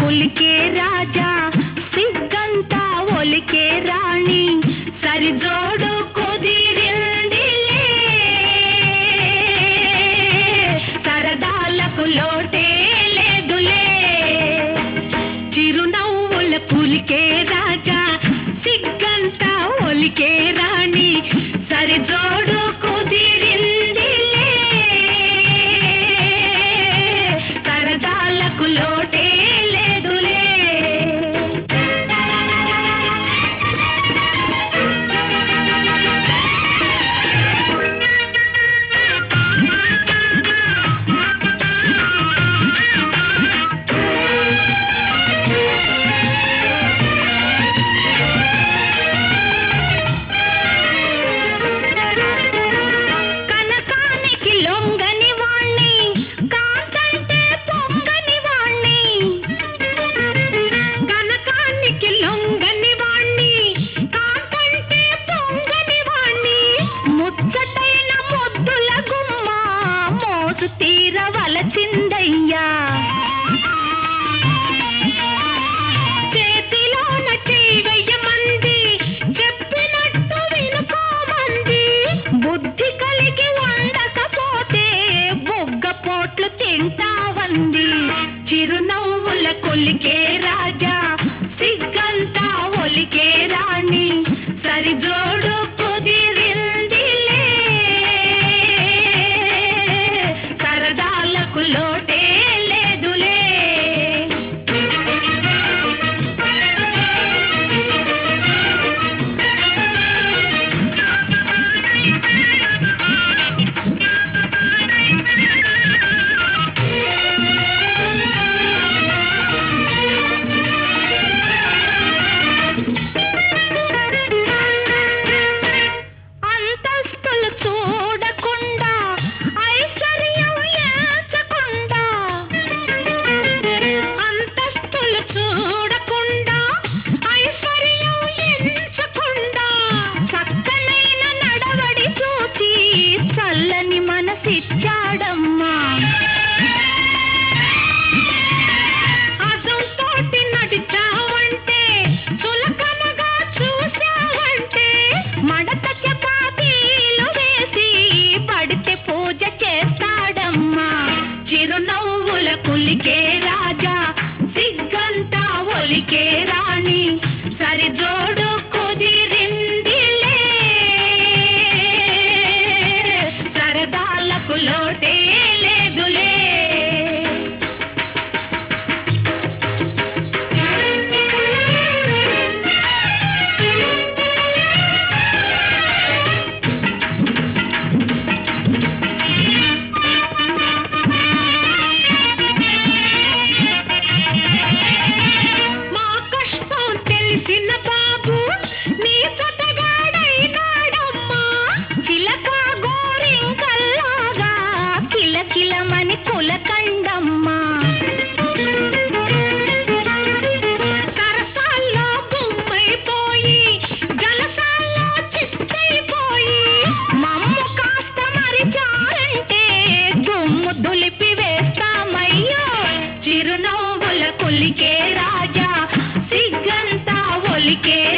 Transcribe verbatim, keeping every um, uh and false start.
కులికే రాజా సిగ్గంతా ఒలికే రాణి సరిజోడు కుదిరిందిలే సరదాలకు లోటే లేదులే చిరునవ్వుల కులికే రాజా సిగ్గంతా ఒలికే రాణి సరిజోడు కుదిరిందిలే సరదాలకు లోటే లేదులే కనకానికి లొంగని వాణ్ణి కాంతంటే పొంగని వాణ్ణి కనకానికి లొంగని వాణ్ణి కాంతంటే పొంగని వాణ్ణి ముచ్చటైన ముద్దుల గుమ్మ మోసు తీరవలసిందయ్యా చేతిలోన చెయ్యమంది చెప్పినట్టు వినుకోమంది బుద్ధి కలిగి ఉండకపోతే బొగ్గ పోట్లు తింటావంది చిరునవ్వుల కొలికే రాజా సిగ్గంతా ఒలికే రాణి సరిజోడు కుదిరిందిలే సరదాలకు లోటే లేదులే అంతస్తులు చూడకుండా ఐశ్వర్యం ఏచకుండా అంతస్తులు చూడకుండా ఐశ్వర్యం ఎంచకుండా చక్కనైన నడవడి చూచి చల్లని మనసిచ్చాడమ్మా అసంతోటి నడిచావంటే చులకనగా చూసావంటే మడత చపాతీలు వేసి పడితే పూజ చేస్తాడమ్మా చిరునవ్వుల కులికే రాజా సిగ్గంతా ఒలికే రాణి సరిజోడు కుదిరిందిలే సరదాలకు లోటే లేదులే మా కష్టం తెలిసిన బాబు నీ సొంతగాడైనాడమ్మా చిలక గోరింకల్లాగా కిలకిలమని కులకండమ్మా సరసాల్లో గుమ్మైపోయి జలసాల్లో చిత్తైపోయి మమ్ము కాస్త మరిచారంటే దుమ్ము దులిపి వేస్తామయ్యో చిరునవ్వుల కులికే రాజా సిగ్గంతా ఒలికే